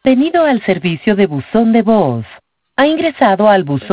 Bienvenido al servicio de buzón de voz. Ha ingresado al buzón